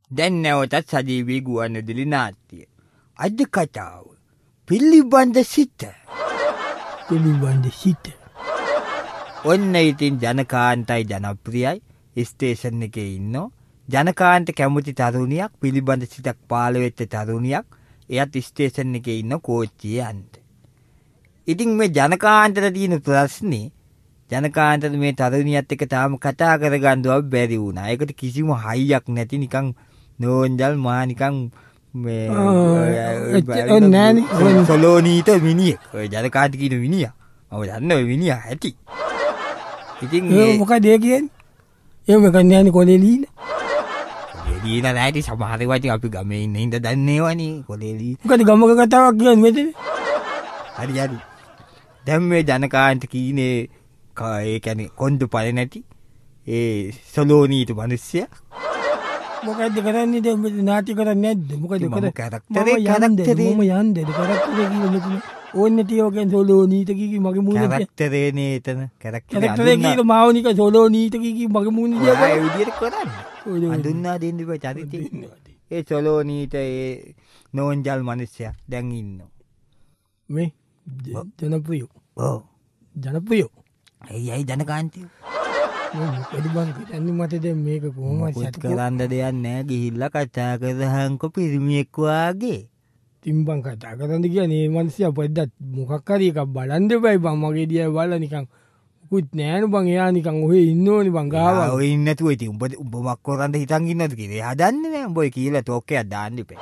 දැන් නැවතත් සජීවී ගුවන්විදුලි නාට්‍ය. අද කතාව පිළිබඳ සිත. ඔන්න ඉතින් ජනකාන්තයි ජනප්‍රියයි ස්ටේෂන් එකේ ඉන්නෝ. ජනකාන්ත කැමති තරුණියක් පිළිබඳ සිතක් පාලවෙච්ච තරුණියක් එයත් ස්ටේෂන් එකේ ඉන්න කෝච්චියේ යන්න. ඉතින් මේ ජනකාන්තට තියෙන ප්‍රශ්නේ ජනකාන්තට මේ තරුණියත් එක්ක තාම කතා කරගන්නවත් බැරි වුණා. ඒකට කිසිම හයියක් නැති නිකන් නෝන්ජල් මා නිකන් මේ සොලෝනීට මිනිහෙක්. ඔය ජනකාන්ත කියන මිනිහා. මම දන්න ඔය මිනිහා ඇති. ඉතින් මොකද ඒ කියන්නේ? එහෙම කන්නේ කොලේ ලීලා. ලීලා නැටි සමහර ඒවා ඉතින් අපි ගමේ ඉන්න හින්දා දන්නේවනේ කොලේ ලී. මොකද ගමක කතාවක් කියන්නේ මෙතන? හරි. දැන් මේ ජනකාන්ත කීනේ ඒ කියන්නේ කොන්ද පළ නැති ඒ සොලෝනීට මිනිස්සයා. මොකද්ද කරන්නේ දැන් නාට්‍ය කරන්නේ නැද්ද? මොකද කරක්ටරේ මම යන්නේ කරක්ටරේ කියන මෙතන ඕන්නේ තියෝගෙන් සොලෝනීට කීකි මගේ මූණ කරක්ටරේනේ එතන කරක්ටරේ කියන මාවනික සොලෝනීට කීකි මගේ මූණ දිහා ඒ විදියට කරන්නේ අඳුන්නා දෙන්න බෑ චරිතේ. ඒ සොලෝනීට ඒ නෝන්ජල් මිනිස්සයා දැන් ඉන්නවා මේ ජනප්‍රියෝ. ඔව් ජනප්‍රියෝ. ඇයි ජනකාන්තයෝ එඩිබන් කන්නේ මට දැන් මේක කොහොමද සත් කරන්න දෙයක් නැහැ. ගිහිල්ලා කතා කරහන්කො පිරිමියෙක් වාගේ. තිම්බන් කතා කරන්න කියන්නේ මේ මිනිස්සයා පොඩ්ඩක් මොකක් හරි එකක් බලන්න දෙපයි බං. මගේ දිහා බලලා නිකන් උකුත් නෑනේ බං. එයා නිකන් ඔහෙ ඉන්නෝනේ බං ගාවා. ඔය ඉන්නේ නැතුව ඉතින් උඹ මක් කරන්න හිතන් ඉන්නවද කියලා. එයා දන්නේ නෑ. උඹ කියලා ටෝක් එකක් දාන්න ඉපේ.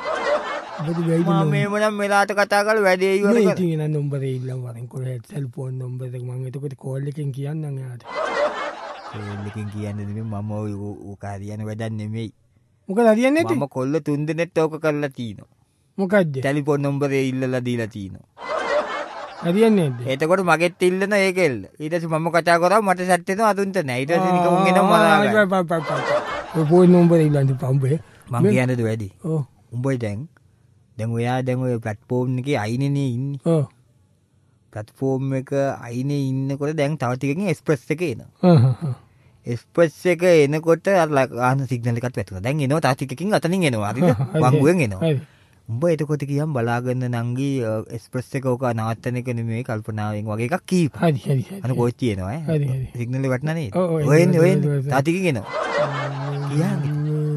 මම මේමනම් මෙලාට කතා කරලා වැඩේ ඉවර කරා. ඉතින් එන නම්බර් එක ඉල්ලන් වරෙන් කොහෙද සෙල්ෆෝන් නම්බර් එක මම එතකොට කෝල් එකෙන් කියන්නම් එයාට. කෝල් එකෙන් කියන්නේ නෙමෙයි මම ඔය කාරියන වැඩක් නෙමෙයි. මොකද හරියන්නේ නැති? මම කොල්ල 3 දිනෙත් ඕක කරලා තිනවා. මොකද්ද? ටෙලිෆෝන් නම්බරේ ඉල්ලලා දීලා තිනවා. හරියන්නේ නැද්ද? එතකොට මගෙත් ඉල්ලන ඒකෙල්ල. ඊට පස්සේ මම කතා කරා මට සැට් වෙනවා අඳුන්ට නෑ. ඊට පස්සේ නිකන් උන් එනවා මරාගන්න. ඔය ෆෝන් නම්බර් ඉල්ලන්න පම්බේ. මං කියන්නේද වැඩි? ඔව්. උඹයි දැන් ඔයා දැන් ඔය ප්ලැට්ෆෝම් එකේ අයිනේ ඉන්නේ. ඔව්. ප්ලැට්ෆෝම් එක අයිනේ ඉන්නකොට දැන් තව ටිකකින් එක්ස්ප්‍රස් එක එනවා. එක්ස්ප්‍රස් එක එනකොට අර ආන සිග්නල් එකත් වැටුණා. දැන් එනවා තව ටිකකින් අතනින් එනවා. හරිද? වංගුවෙන් එනවා. උඹ එතකොට කියම් බලාගන්න නංගි එක්ස්ප්‍රස් එක ඕක නවත්තන එක නෙමෙයි කල්පනාවෙන් වගේ එකක් කීප. හරි. අන කෝච්චිය එනවා ඈ. හරි. සිග්නල් එක වැටුණා නේද? ඔය තව ටිකකින් එනවා. කියන්නේ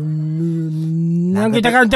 නංගි තකන්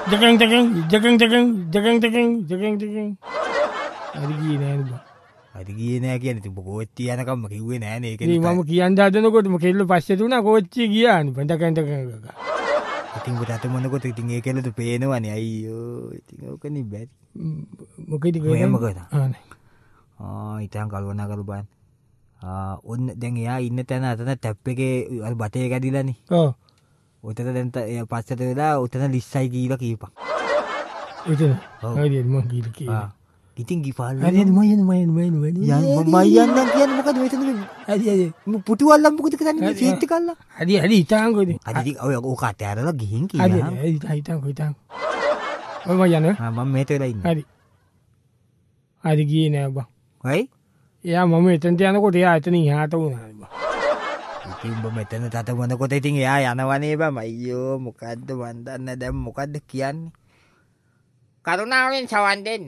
හරි ගියේ නෑ කියන්නේ. ඉතින් කෝච්චිය යනකම් කිව්වේ නෑනේ ඒක. මම කියන්න හදනකොටම කෙල්ල පස්සේ තුනා කෝච්චිය ගියානේ. තකන් ඉතින් ඔබට මොනකොට ඉතින් ඒ කෙල්ලට පේනවනේ අයියෝ. ඉතින් ඕකනේ බැරි. මොකද මොකද? ඉතින් කල්පනා කරලා බලන්න. ඔන්න දැන් එයා ඉන්න තැන අතන ටැප් එකේ අර බටේ කැඩිලානේ. ඔව්. උතන දැන් පස්සට වෙලා උතන ලිස්සයි කියලා කීපන්. උතන. හරියට මං කීලා. ඉතින් ගිපාල් හරියට මම යන්න කියන්නේ මොකද මෙතන හරි පුටු අල්ලම් මොකද කරන්නේ සීට් එක අල්ලලා. හරි හිතාංගෝ ඉතින්. හරි ඔය ඕක අතෑරලා ගිහින් කියලා. හරි හිතාංගෝ. ඔය මම යන්නේ. මම මෙහෙට වෙලා ඉන්නේ. හරි ගියේ නෑ බං. හයි? එයා මම එතනට යනකොට එයා එතනින් එහාට වුණා බං. ඉතින් උඹ මෙතන තටමනකොට ඉතින් එයා යනවනේ බං. අයියෝ මොකද්ද මන් දන්නේ දැන් මොකද්ද කියන්නේ? කරුණාවෙන් සවන් දෙන්න.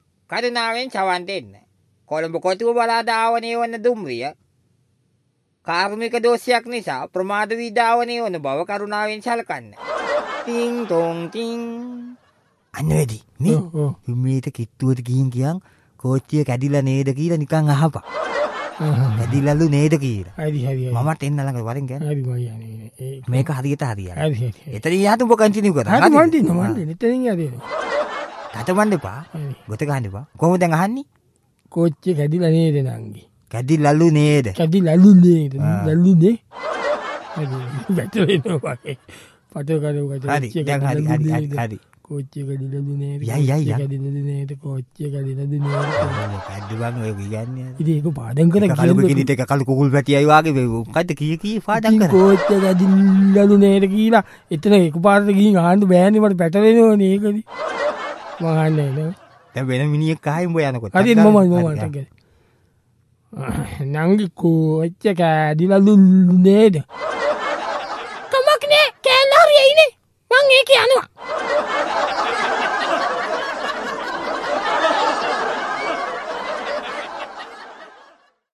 කොළඹ කොටුව බලා දාවනේ වන දුම්රිය කාර්මික දෝෂයක් නිසා ප්‍රමාද වී දාවනේ වන බව කරුණාවෙන් සලකන්න. Tin ton tin. අන්නේදී නේ මේක කිට්ටුවට ගිහින් කියන් කෝච්චිය කැඩිලා නේද කියලා නිකන් අහපන්. කැඩිලාලු නේද කියලා. හරි. මමත් එන්න ළඟ වරෙන් කියන්නේ. හරි මම යන්නේ. මේක හරියට හරියන්නේ. හරි. එතන යහතු ඔබ කන්ටිනියු කරා. හරි මන් දින්න එතනින් යන්නේ. තටමන්න එපා. ගොත ගහන්න එපා. කොහොමද දැන් අහන්නේ? කෝච්චිය කැඩිලා නේද නංගි? කැඩිලාලු නේද? කැඩිලාලු නේද? ලල්ලුනේ. හරි. වැටෙනවා වගේ. පතර කරේ හරි. දැන් හරි. කෝච්චිය කැඩිලාලු නේද? යයි. කැඩිලාලු නේද? කෝච්චිය කැඩිලාලු නේද? මොකද්ද බං ඔය කියන්නේ? ඉතින් ඒක පාඩම් කරලා කලු කිනිට එක කලු කුකුල් පැටියයි වාගේ මොකද්ද කී පාඩම් කරා? කෝච්චිය කැඩිලාලු නේද කියලා එතන එකපාරට ගිහින් අහන්න බෑනේ මට පැටලෙනවනේ ඒකනේ. මහන්නේ නේද? දැන් වෙන මිනිහෙක් ආයි උඹ යනකොට. හරි මම නංගි කෝච්චිය කැඩිලාලු නේද? කමක් නෑ කෑල්ල හරියයිනේ. මං ඒක යනවා.